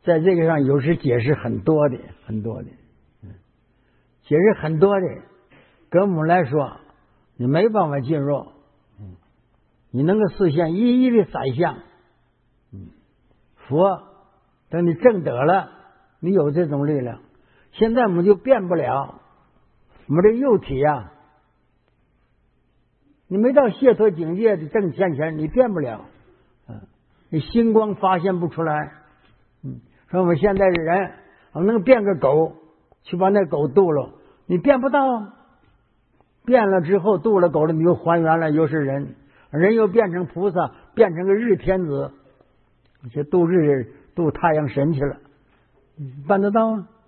在这个上有时解释很多的，解释很多的，跟我们来说，你没办法进入，你能够实现一一的宰相，佛等你证得了，你有这种力量。现在我们就变不了，我们这幼体啊，你没到解脱境界的正现前，你变不了，你星光发现不出来。说我们现在的人，我们能变个狗去把那狗渡了，你变不到。变了之后渡了狗了，你又还原了，又是人，人又变成菩萨，变成个日天子，去渡太阳神去了，办得到吗？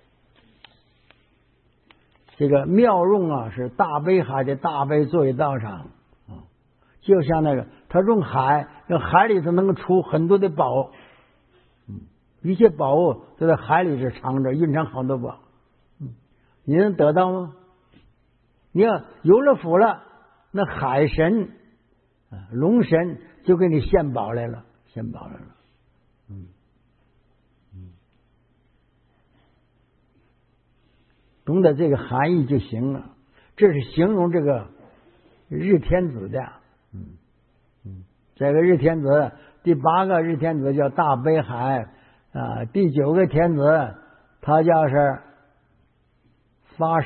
这个妙用啊，是大悲海的大悲作为道场啊，就像那个他用海里头能够出很多的宝，一切宝物都在海里是藏着，蕴藏好多宝，你能得到吗？你要有了福了，那海神、龙神就给你献宝来了，懂得这个含义就行了。这是形容这个日天子的，这个日天子第8个日天子叫大悲海啊，第9个天子他叫是发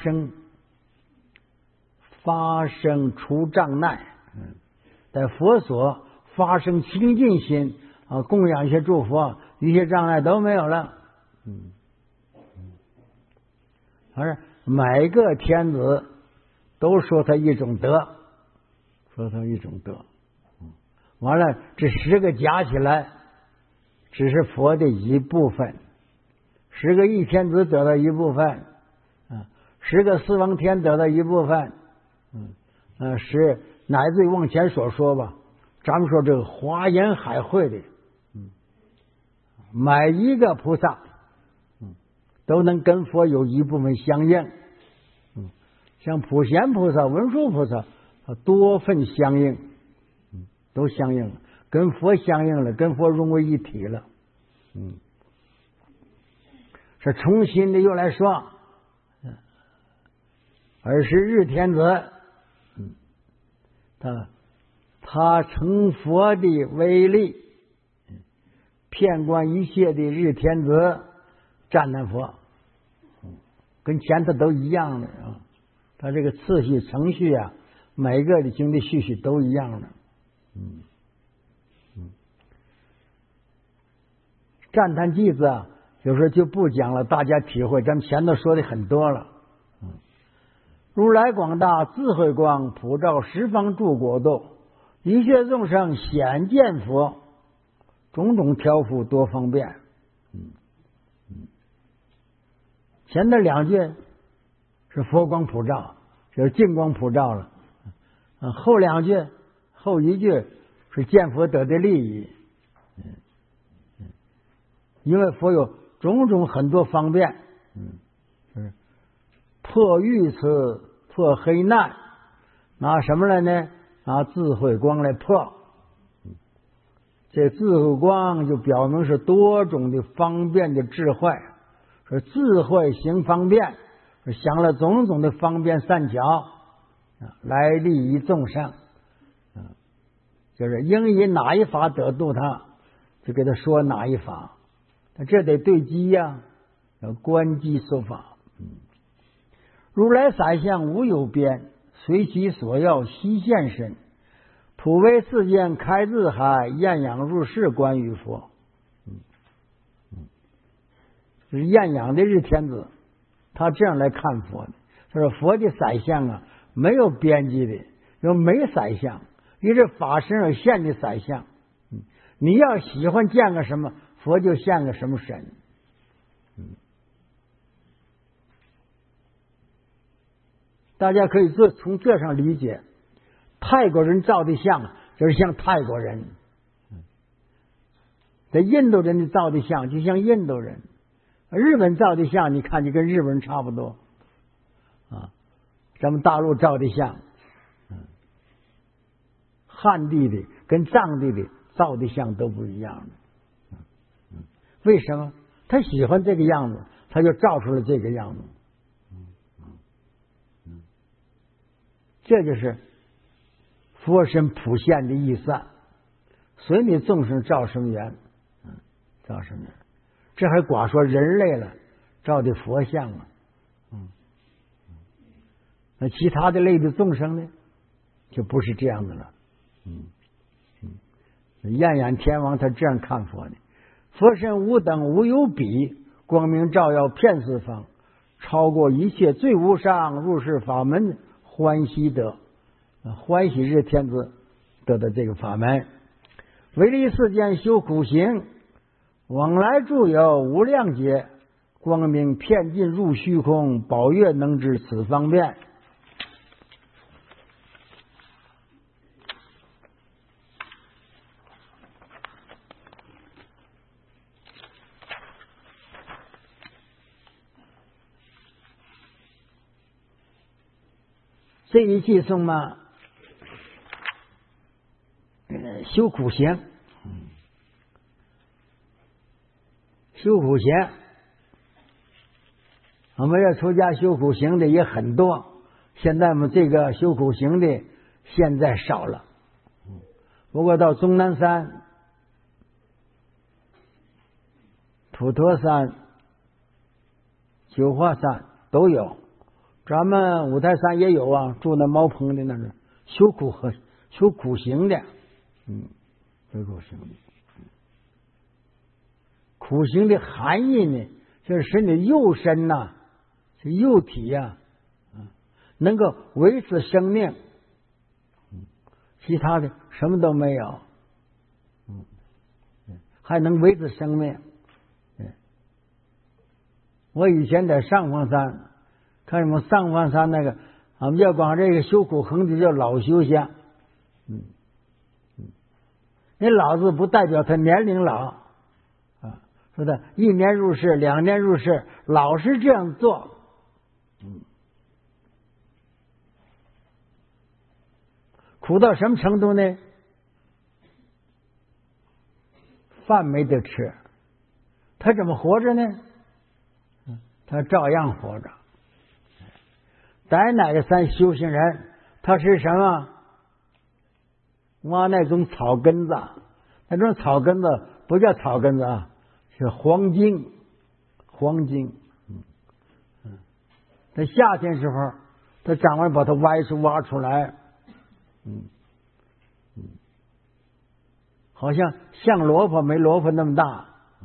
生除障碍，在佛所发生清净心啊，供养一些诸佛，一些障碍都没有了。而每个天子都说他一种德，完了这10个加起来只是佛的一部分，10个一天子得到一部分，10个四王天得到一部分，是乃至于往前所说吧，咱们说这个华严海会的，每一个菩萨都能跟佛有一部分相应，像普贤菩萨、文殊菩萨多份相应，都相应了，跟佛相应了，跟佛融为一体了。是重新的又来说，而是日天子，他成佛的威力，遍观一切的日天子赞叹佛，跟前头都一样的啊。他这个次序程序啊，每个的经历序序都一样的。赞叹偈子啊，有时候就不讲了，大家体会，咱们前头说的很多了。如来广大智慧光，普照十方诸国度，一切众生显见佛，种种调伏多方便。前头2句是佛光普照，就是净光普照了。后一句是见佛得的利益。因为佛有种种很多方便，破愚痴、破黑难，拿什么来呢？拿智慧光来破。这智慧光就表明是多种的方便的智慧，是智慧行方便，是想了种种的方便善巧来利益众生，就是应以哪一法得度他，就给他说哪一法。这得对机呀，要观机说法。如来三相无有边，随其所要悉现身，普为世间开智海，厌养入世观于佛。是厌养的日天子，他这样来看佛的。他说佛的三相啊，没有边际的，又没三相，你是法身而现的三相。你要喜欢见个什么，佛就现个什么神。大家可以从这上理解，泰国人造的像就是像泰国人，在印度人的造的像就像印度人，日本造的像你看就跟日本人差不多啊。咱们大陆造的像，汉地的跟藏地的造的像都不一样的。为什么？ 他喜欢这个样子，他就照出了这个样子。这就是佛身普现的意思，随你众生照什么缘，照什么缘。这还寡说人类了，照的佛像啊，那其他的类的众生呢，就不是这样的了。焰眼天王他这样看佛的：佛身无等无有比，光明照耀遍四方，超过一切最无上，入世法门欢喜得。欢喜是天子得的这个法门。唯利世间修苦行，往来住有无量劫，光明遍尽入虚空，宝月能知此方便。这一偈颂嘛，修苦行，修苦行，我们要出家修苦行的也很多，现在我们这个修苦行的现在少了，不过到终南山、普陀山、九华山都有，咱们五台山也有啊，住那茅棚的那个修苦行的，修苦行的。苦行的含义呢，就是使你肉身呐，这肉体呀，能够维持生命，其他的什么都没有，还能维持生命。我以前在上方山看什么上方山那个，俺们要管这个修苦行的叫老修仙，那老字不代表他年龄老。说的1年入世，2年入世，老是这样做，苦到什么程度呢？饭没得吃，他怎么活着呢？他照样活着。在哪个山修行人，他是什么？挖那种草根子，那种草根子不叫草根子啊。是黄金，在夏天时候，它长完把它挖出来，好像萝卜没萝卜那么大，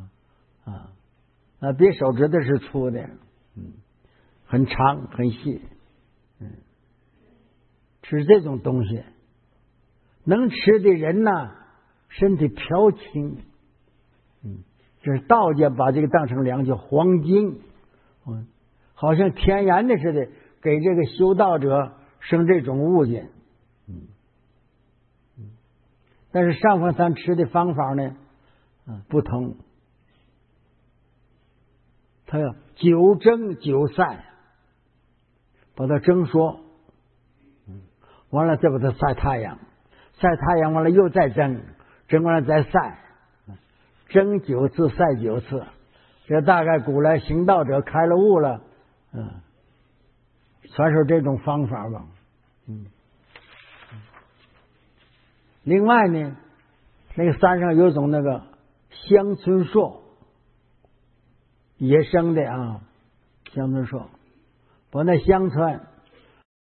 比手指头是粗的，很长很细，吃这种东西，能吃的人呐，身体飘轻，这是道家把这个当成粮，叫黄金，好像天然的似的，给这个修道者生这种物件。但是上方山吃的方法呢，不同，他要久蒸久晒，把它蒸熟，完了再把它晒太阳，晒太阳完了又再蒸，蒸完了再晒。蒸9次，晒9次，这大概古来行道者开了悟了，传授这种方法吧。另外呢，那个山上有种那个香椿树，野生的啊，香椿树，把那香椿